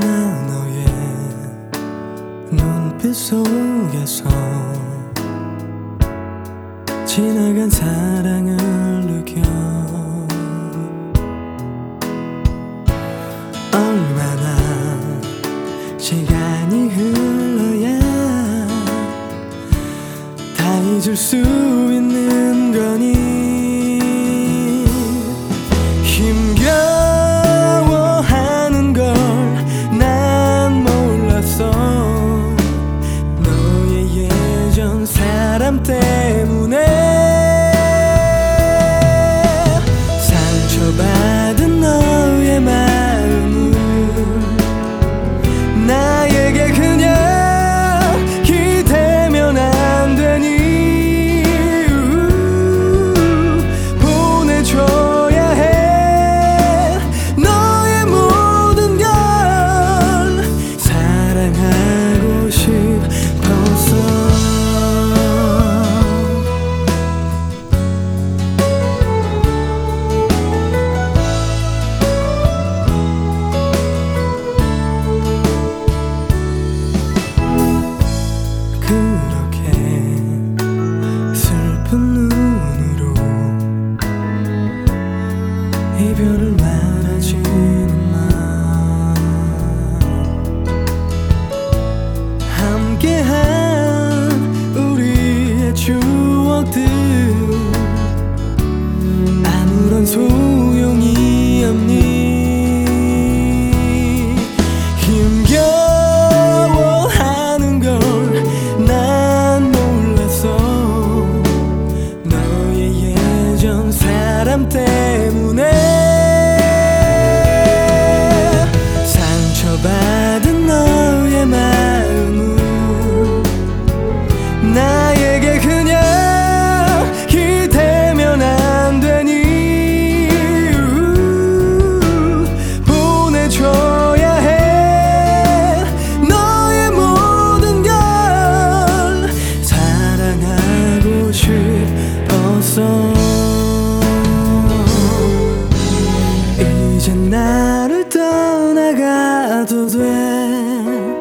너의 눈빛 속에서 지나간 사랑을 느껴. 얼마나 시간이 흘러야 다 잊을 수 있는 거니. 힘겨워하는 걸 난 몰랐어. 너의 예전 사람 때문에 상처받은 너의 마음을 나에게 그냥 기대면 안 되니. 보내줘야 해 너의 모든 걸. 사랑하고 싶어서. 그렇게 슬픈 눈으로 이별을 말하지는 마. 함께한 우리의 추억들 아무런 소용이 없니. 힘겨워하는 걸 난 몰랐어. 너의 예전 사람 때문에 상처받은 너의 마음을 나에게 그냥 기대면 안 되니. 보내줘야 해 너의 모든 걸. 사랑하고 싶어서. 이제 나를 떠나가도 돼.